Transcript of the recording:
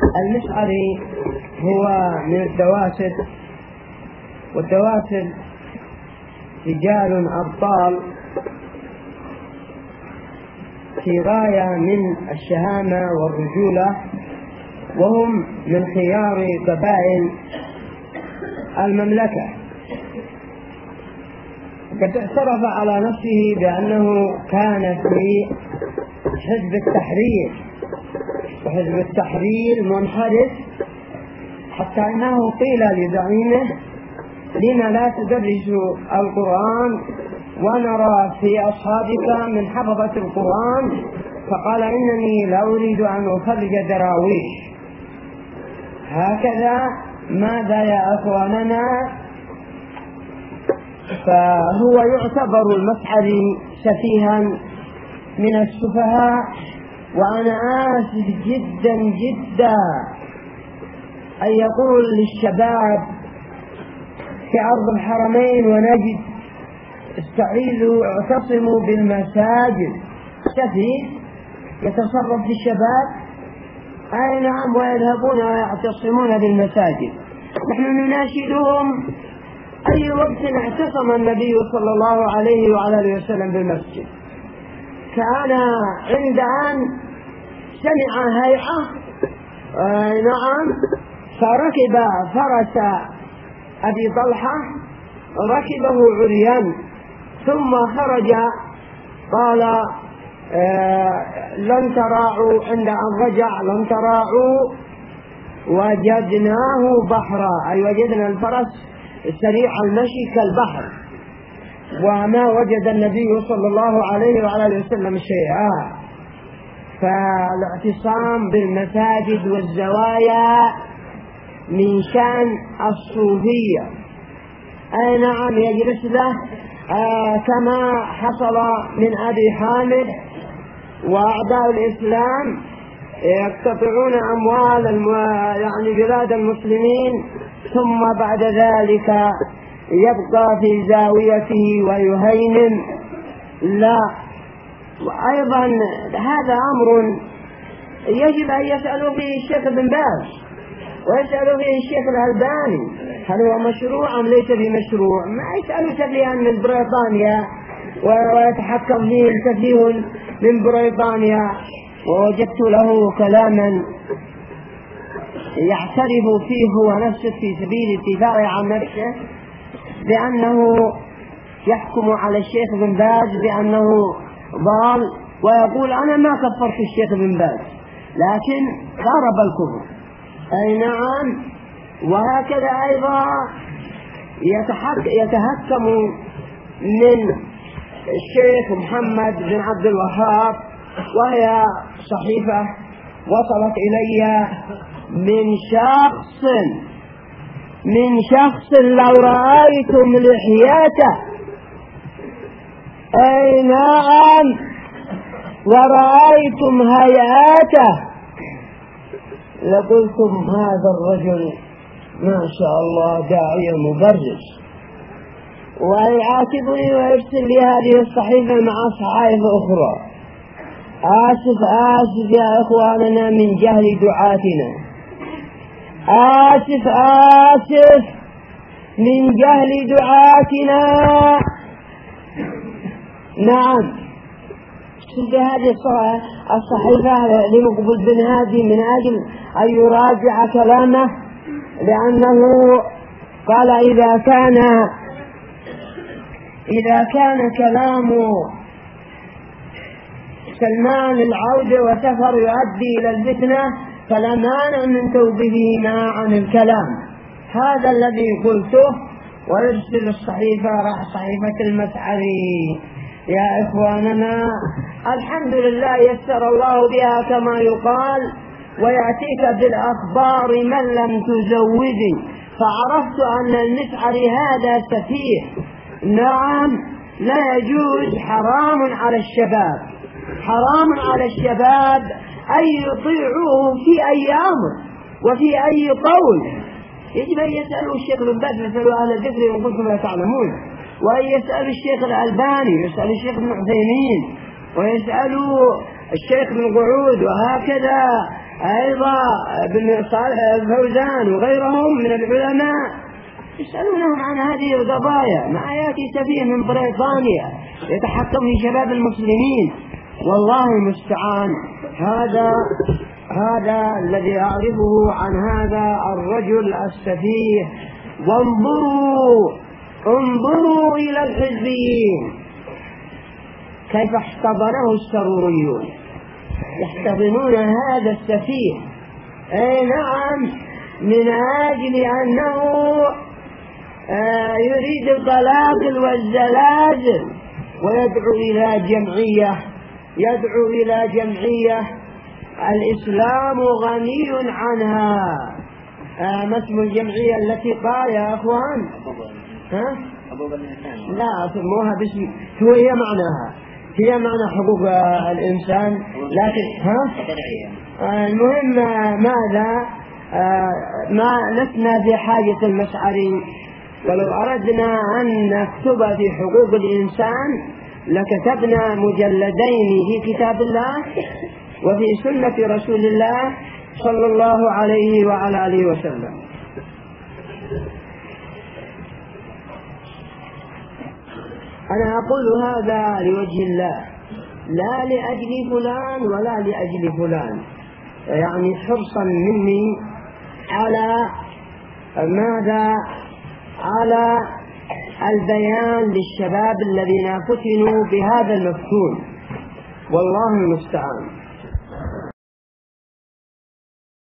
المشعري هو من الدواسر، والدواسر رجال أبطال في غاية من الشهامة والرجولة، وهم من خيار قبائل المملكة. قد اعترف على نفسه بأنه كان في حزب التحرير، وحزب التحرير منحرف، حتى أنه قيل لزعيمه: لما لا تدرس القرآن ونرى في أصحابك من حفظة القرآن؟ فقال: إنني لا أريد أن أخرج دراويش. هكذا ماذا يا أخواننا؟ فهو يعتبر المشعري سفيها من السفهاء، وأنا آسف جدا جدا أن يقول للشباب في أرض الحرمين ونجد: استعيذوا اعتصموا بالمساجد. سفيه يتصرف في الشباب؟ أي نعم، ويذهبون ويعتصمون بالمساجد. نحن نناشدهم: أي وقت اعتصم النبي صلى الله عليه وعلى آله وسلم بالمسجد؟ كان عند أن سمع هيئة نعم فركب فرس أبي طلحة، ركبه عريان، ثم خرج قال: لن تراعوا. عند أن رجع: لن تراعوا وجدناه بحرا، أي وجدنا الفرس سريع المشي كالبحر، وما وجد النبي صلى الله عليه وعلى آله وسلم شيئا. فالاعتصام بالمساجد والزوايا من شأن الصوفية. أي نعم، يجلس له كما حصل من أبي حامد وأعداء الإسلام يقتطعون أموال بلاد المسلمين، ثم بعد ذلك يبقى في زاويته ويهيمن. لا، وأيضا هذا أمر يجب أن يسألوا فيه الشيخ بن باز ويسألوا فيه الشيخ الألباني: هل هو مشروع أم ليس بمشروع؟ ما يسألوا سفيها من بريطانيا ويتحكم فيه السفيه من بريطانيا. ووجدت له كلاما يعترف فيه هو نفسه في سبيل الدفاع عن نفسه بأنه يحكم على الشيخ بن باز بأنه ضال، ويقول: أنا ما كفرت الشيخ بن باز، لكن قارب الكفر. أي نعم. وهكذا أيضا يتهكم من الشيخ محمد بن عبد الوهاب، وهي صحيفة وصلت إلي من شخص لو رأيتم لحياته، أي نعم، ورأيتم هيئاته لقلتم: هذا الرجل ما شاء الله داعية مبرز. ويعاتبني ويرسل لي هذه الصحيفة مع صحائف أخرى. آسف يا إخواننا من جهل دعاتنا، آسف من جهل دعاتنا. نعم، هذه الصحيفة لمقبول بن هادي من أجل أن يراجع كلامه، لأنه قال: إذا كان كلام سلمان العودة وسفر يؤدي إلى الفتنة فلا مانع من توقيفهما عن الكلام. هذا الذي قلته. ويرسل الصحيفة صحيفة المشعري. يا إخواننا، الحمد لله يسر الله بها كما يقال، ويأتيك بالأخبار من لم تزودي. فعرفت أن المشعري هذا سفيه. نعم، لا يجوز، حرام على الشباب أن يطيعوه في أي أمر وفي أي قول. يجب أن يسألوا الشيخ بن باز، يسألوا أهل الذكر إن كنتم لا تعلمون، وأن يسألوا الشيخ الألباني، يسألوا الشيخ ابن عثيمين، ويسألوا الشيخ بن قعود، وهكذا أيضا ابن صالح الفوزان وغيرهم من العلماء يسألونهم عن هذه القضايا. ما يأتي سفيه من بريطانيا يتحكم في شباب المسلمين، والله المستعان. هذا الذي أعرفه عن هذا الرجل السفيه. انظروا إلى الحزبيين كيف احتضنه السروريون، يحتضنون هذا السفيه. أي نعم، من أجل أنه يريد القلاقل والزلازل، ويدعو إلى جمعية الإسلام غني عنها. ما اسم الجمعية التي قال يا أخوان؟ لا سموها باسم، هي معنى حقوق الإنسان، لكن المهم ماذا؟ ما لسنا بحاجة المشعري، ولو أردنا أن نكتب في حقوق الإنسان لكتبنا مجلدين في كتاب الله وفي سنة رسول الله صلى الله عليه وعلى آله وسلم. أنا أقول هذا لوجه الله، لا لأجل فلان ولا لأجل فلان، يعني حرصا مني على ماذا؟ على البيان للشباب الذين فتنوا بهذا المفتون، والله المستعان.